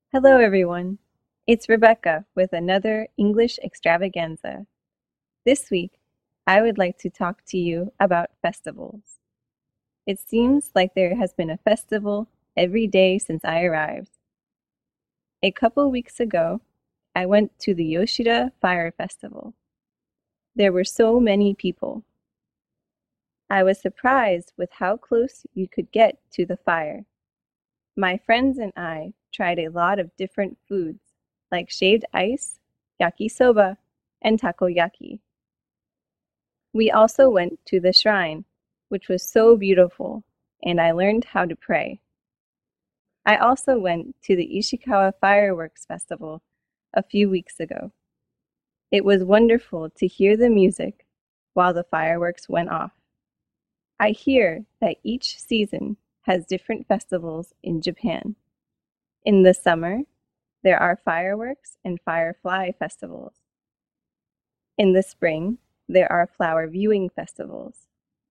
Hello, everyone. It's Rebecca with another English extravaganza. This week, I would like to talk to you about festivals. It seems like there has been a festival every day since I arrived. A couple weeks ago, I went to the Yoshida Fire Festival. There were so many people. I was surprised with how close you could get to the fire. My friends and I tried a lot of different foods like shaved ice, yakisoba, and takoyaki. We also went to the shrine, which was so beautiful, and I learned how to pray. I also went to the Ishikawa Fireworks Festival a few weeks ago. It was wonderful to hear the music while the fireworks went off. I hear that each season has different festivals in Japan. In the summer, there are fireworks and firefly festivals. In the spring, there are flower viewing festivals.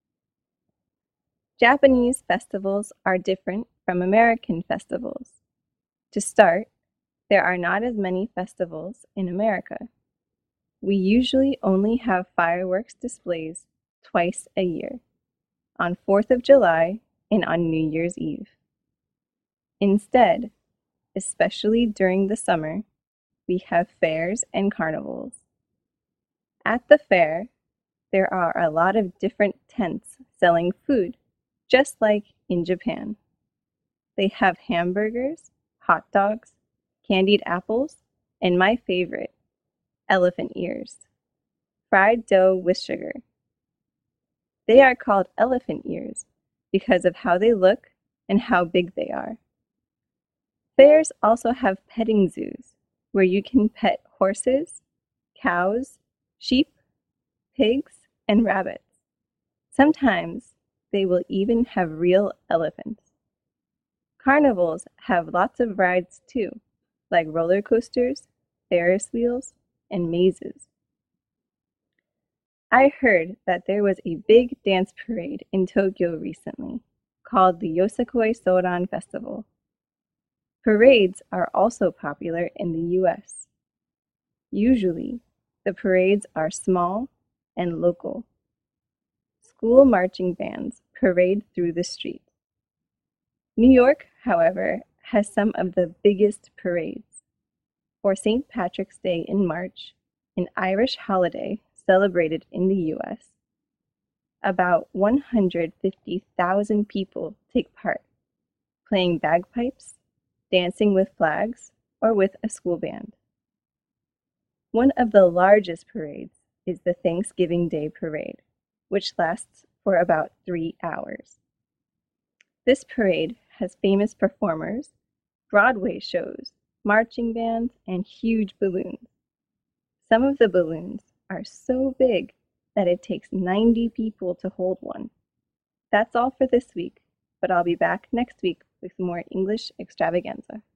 Japanese festivals are different from American festivals. To start, there are not as many festivals in America. We usually only have fireworks displays twice a year, on 4th of July and on New Year's Eve. Instead, especially during the summer, we have fairs and carnivals. At the fair, there are a lot of different tents selling food, just like in Japan. They have hamburgers, hot dogs, candied apples, and my favorite, elephant ears, fried dough with sugar. They are called elephant ears because of how they look and how big they are. Fairs also have petting zoos where you can pet horses, cows, sheep, pigs, and rabbits. Sometimes they will even have real elephants. Carnivals have lots of rides too, like roller coasters, Ferris wheels, and mazes. I heard that there was a big dance parade in Tokyo recently called the Yosakoi Soran Festival. Parades are also popular in the US. Usually, the parades are small and local. School marching bands parade through the street. New York, however, has some of the biggest parades. For St. Patrick's Day in March, an Irish holiday celebrated in the US, about 150,000 people take part, playing bagpipes, dancing with flags, or with a school band. One of the largest parades is the Thanksgiving Day Parade, which lasts for about 3 hours. This parade has famous performers, Broadway shows, marching bands, and huge balloons. Some of the balloons are so big that it takes 90 people to hold one. That's all for this week, but I'll be back next week with more English extravaganza.